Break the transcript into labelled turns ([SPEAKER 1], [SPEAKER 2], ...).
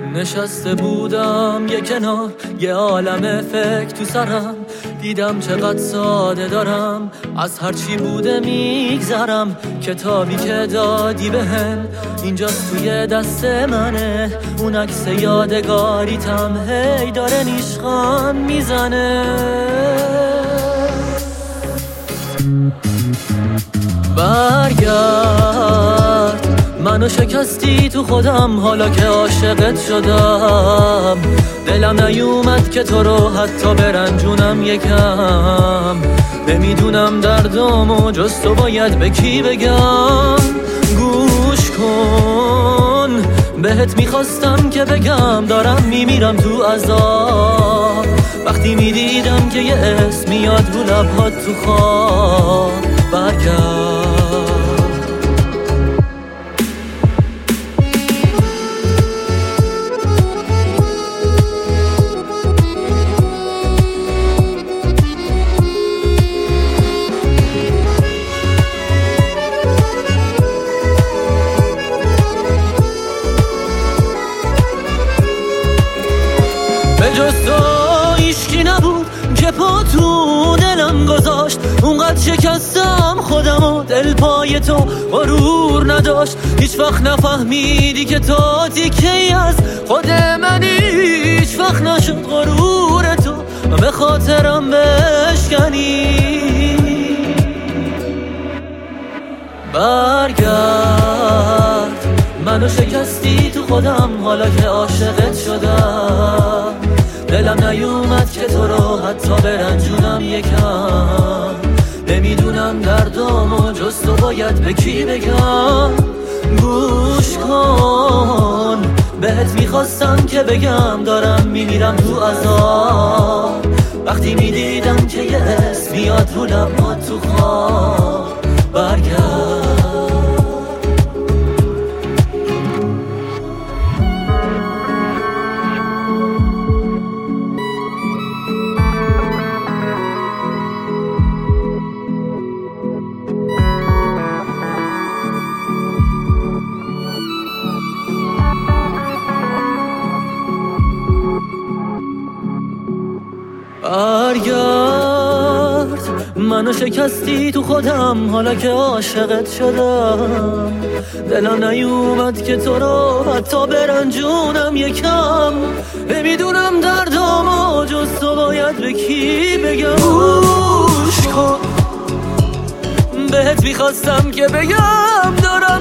[SPEAKER 1] نشسته بودم یه کنار، یه عالم فکر تو سرم، دیدم چقدر ساده دارم از هرچی بوده میگذرم. کتابی که دادی بهم اینجاست توی دست منه، اون عکس یادگاریتم هی داره نیشخان میزنه. برگرد، منو شکستی تو خودم، حالا که عاشقت شدم دلم نیومد که تو رو حتی برنجونم یکم. نمیدونم دردامو جز تو باید به کی بگم. گوش کن، بهت میخواستم که بگم دارم میمیرم تو عذاب، وقتی میدیدم که یه اسم میاد رو لبهات تو خواب. برگرد، به جز تو هیچکی نبود که پا تو دلم گذاشت. اونقدر شکستم خودمو، دل پای تو غرور نداشت. هیچ وقت نفهمیدی که تو تیکه‌ای از خود منی، هیچ وقت نشد غرور تو به خاطرم بشکنی. برگرد، منو شکستی تو خودم، حالا که عاشقت شدم دلم نیومد که تو رو حتی برنجونم یکم. نمیدونم دردامو جز تو باید به کی بگم. گوش کن، بهت میخواستم که بگم دارم میمیرم تو عذاب، وقتی میدیدم که یه اسم میاد رو لبات تو خواب. برگرد، برگرد، منو شکستی تو خودم، حالا که عاشقت شدم دلم نیومد که تو رو حتی برنجونم یکم. نمیدونم دردامو جز تو باید به کی بگم. گوش کن، بهت میخواستم که بگم دارم